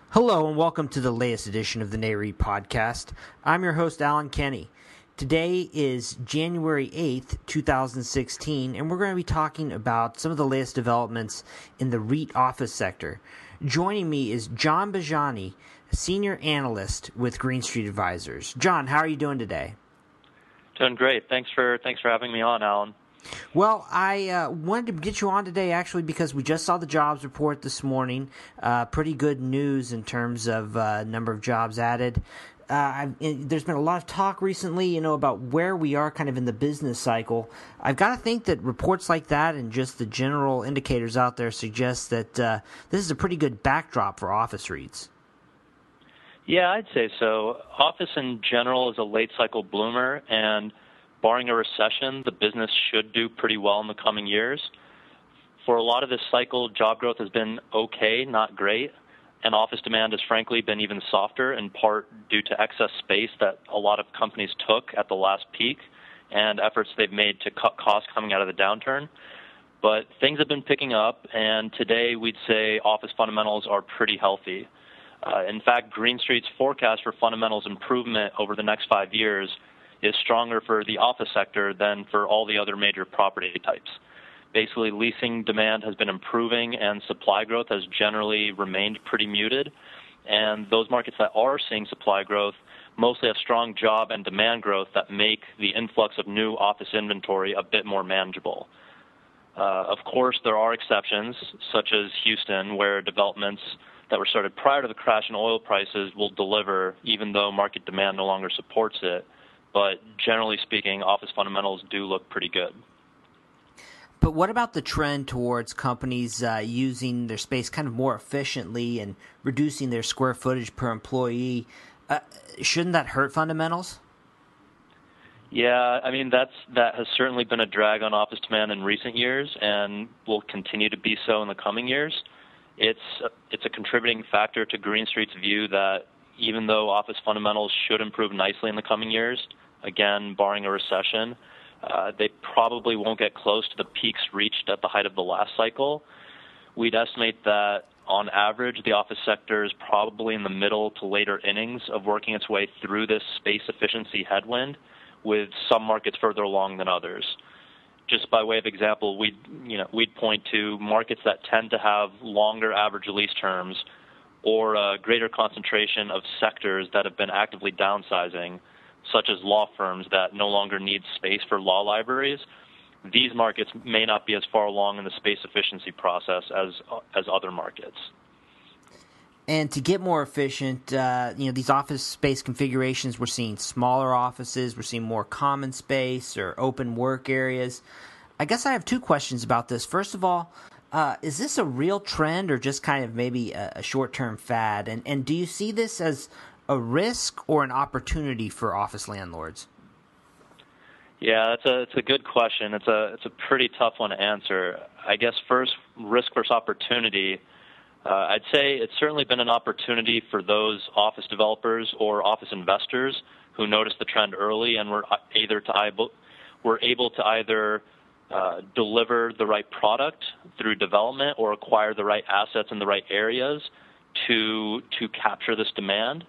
Hello and welcome to the latest edition of the NAREIT podcast. I'm your host, Alan Kenny. Today is January 8th, 2016, and we're going to be talking about some of the latest developments in the REIT office sector. Joining me is John Bajani, Senior Analyst with Green Street Advisors. John, how are you doing today? Doing great. Thanks for having me on, Alan. Well, I wanted to get you on today actually because we just saw the jobs report this morning. Pretty good news in terms of number of jobs added. There's been a lot of talk recently, about where we are kind of in the business cycle. I've got to think that reports like that and just the general indicators out there suggest that this is a pretty good backdrop for office REITs. Yeah, I'd say so. Office in general is a late cycle bloomer, and barring a recession, the business should do pretty well in the coming years. For a lot of this cycle, job growth has been okay, not great, and office demand has frankly been even softer, in part due to excess space that a lot of companies took at the last peak and efforts they've made to cut costs coming out of the downturn. But things have been picking up, and today we'd say office fundamentals are pretty healthy. In fact, Green Street's forecast for fundamentals improvement over the next 5 years is stronger for the office sector than for all the other major property types. Basically, leasing demand has been improving and supply growth has generally remained pretty muted. And those markets that are seeing supply growth mostly have strong job and demand growth that make the influx of new office inventory a bit more manageable. Of course, there are exceptions, such as Houston, where developments that were started prior to the crash in oil prices will deliver, even though market demand no longer supports it. But generally speaking, office fundamentals do look pretty good. But what about the trend towards companies using their space kind of more efficiently and reducing their square footage per employee? Shouldn't that hurt fundamentals? Yeah, I mean, that has certainly been a drag on office demand in recent years and will continue to be so in the coming years. It's a contributing factor to Green Street's view that even though office fundamentals should improve nicely in the coming years, again, barring a recession, they probably won't get close to the peaks reached at the height of the last cycle. We'd estimate that, on average, the office sector is probably in the middle to later innings of working its way through this space efficiency headwind, with some markets further along than others. Just by way of example, we'd point to markets that tend to have longer average lease terms or a greater concentration of sectors that have been actively downsizing, such as law firms that no longer need space for law libraries. These markets may not be as far along in the space efficiency process as other markets. And to get more efficient, these office space configurations, we're seeing smaller offices, we're seeing more common space or open work areas. I guess I have two questions about this. First of all, is this a real trend or just kind of maybe a short-term fad? And do you see this as a risk or an opportunity for office landlords? Yeah, it's a good question. It's a pretty tough one to answer. I guess first, risk versus opportunity. I'd say it's certainly been an opportunity for those office developers or office investors who noticed the trend early and were able to either deliver the right product through development or acquire the right assets in the right areas to capture this demand.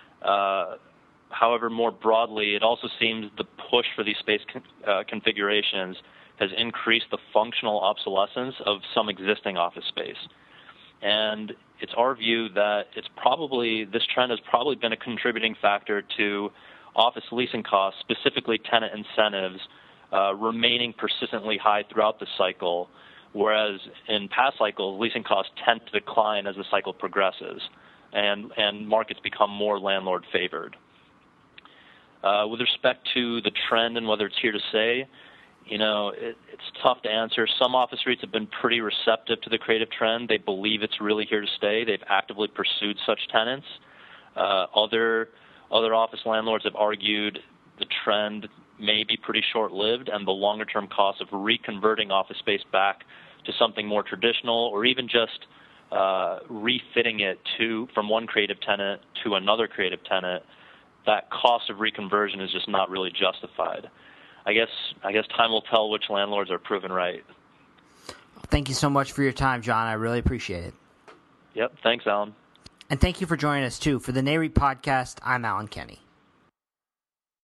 However, more broadly, it also seems the push for these space configurations has increased the functional obsolescence of some existing office space. And it's our view that this trend has probably been a contributing factor to office leasing costs, specifically tenant incentives, remaining persistently high throughout the cycle, whereas in past cycles, leasing costs tend to decline as the cycle progresses and markets become more landlord-favored. With respect to the trend and whether it's here to stay, it's tough to answer. Some office REITs have been pretty receptive to the creative trend. They believe it's really here to stay. They've actively pursued such tenants. Other office landlords have argued the trend may be pretty short-lived, and the longer-term cost of reconverting office space back to something more traditional, or even just refitting it from one creative tenant to another creative tenant, that cost of reconversion is just not really justified. I guess time will tell which landlords are proven right. Thank you so much for your time, John. I really appreciate it. Yep. Thanks, Alan. And thank you for joining us, too. For the NAREIT podcast, I'm Alan Kenny.